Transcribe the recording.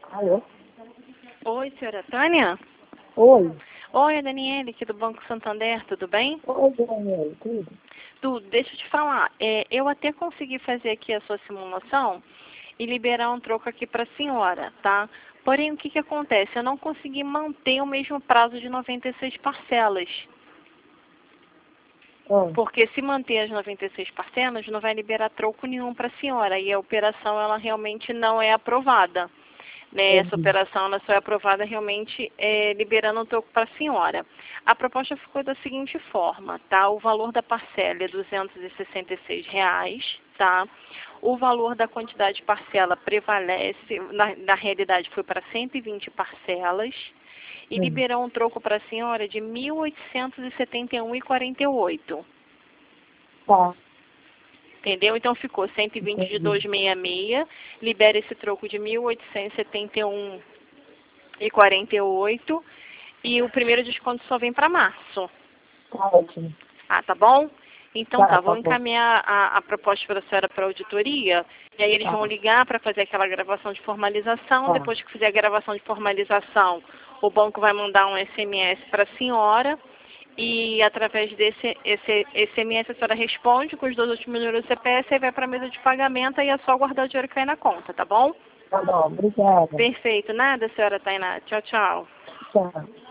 Alô? Oi, senhora Tânia? Oi. Oi, é Daniele, aqui do Banco Santander, tudo bem? Oi, Daniel, tudo? Tudo, deixa eu te falar, eu até consegui fazer aqui a sua simulação e liberar um troco aqui para a senhora, tá? Porém, o que que acontece? Eu não consegui manter o mesmo prazo de 96 parcelas. Ah, Porque se manter as 96 parcelas, não vai liberar troco nenhum para a senhora. E a operação, ela realmente não é aprovada. Né? Essa entendi. operação ela só é aprovada realmente liberando o troco para a senhora. A proposta ficou da seguinte forma, tá? O valor da parcela é R$ 266, tá? O valor da quantidade de parcela prevalece, na realidade foi para 120 parcelas, e Hum, liberou um troco para a senhora de R$ 1.871,48. tá, Entendeu? Então ficou 120 de entendi. 266, libera esse troco de 1.871,48 e o primeiro desconto só vem para março. Tá ótimo. Ah, tá bom? Então tá, Tá vou bom. encaminhar a proposta para a senhora para a auditoria, e aí eles vão Tá, ligar para fazer aquela gravação de formalização. tá, Depois que fizer a gravação de formalização, o banco vai mandar um SMS para a senhora, e através desse SMS a senhora responde com os dois últimos números do CPF, aí vai para a mesa de pagamento e é só guardar o dinheiro cair na conta, tá bom? tá bom, obrigada. Perfeito. Nada, senhora Tainá. Tchau, tchau. Tchau.